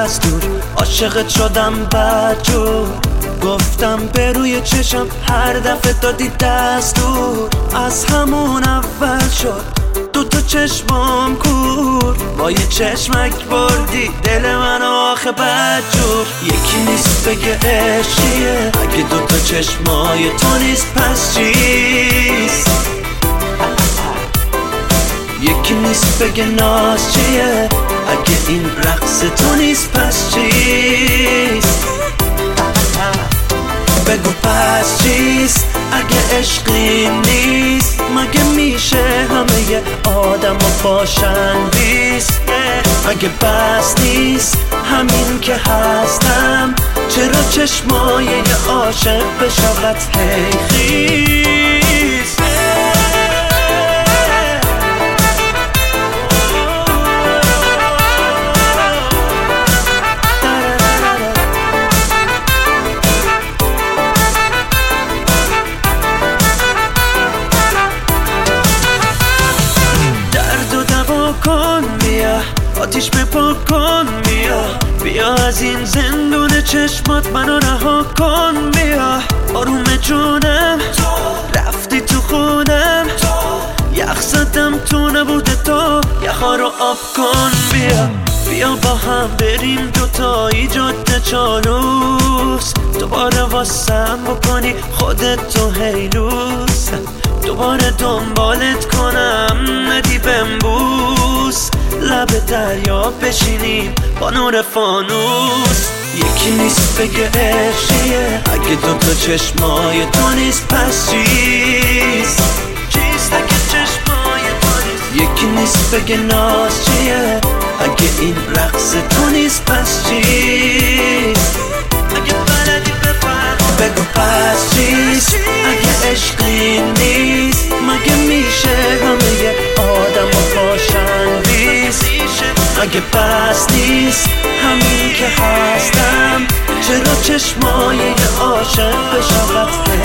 از دور عاشقت شدم بدجور. گفتم به روی چشم هر دفعه دادی دستور. از همون اول شد دوتا چشمام کور. با یه چشمک بردی دل منو آخه بدجور. یکی نیست بگه عشقیه اگه دوتا چشمای تو نیست پس چیست؟ یکی نیست بگه ناز چیه اگه این رقص تو نیست پس چیست؟ بگو پس چیست اگه عشقی نیست؟ مگه میشه همه آدم ها باشن بیست؟ اگه بس نیست همین که هستم چرا چشمای یه عاشق بشود هی خیز؟ کن بیا آتیش بپا کن بیا از این زندون چشمات منو رها کن. بیا آروم جونم رفتی تو خودم. یخ زدم تو نبوده تو یخا رو آب کن. بیا با هم بریم دوتایی جاده چالوس. دوباره واسم بکنی خودت تو هیلوس. دوباره دنبالت کنم ندی بمبوس. لب دریا بشینیم با نور فانوس. یکی نیست بگه عشقیه اگه دوتا چشمای تو نیست پس چیست؟ چیست اگه چشمای تو نیست؟ یکی نیست بگه ناز چیه اگه این رقص تو نیست پس چیست؟ اگه بلدی بفهم بگو پس چیست اگه عشقی نیست؟ مگه میشه همه آدم ها باشن بیست؟ اگه بس نیست همین که هستم چرا چشمای یه عاشق بشود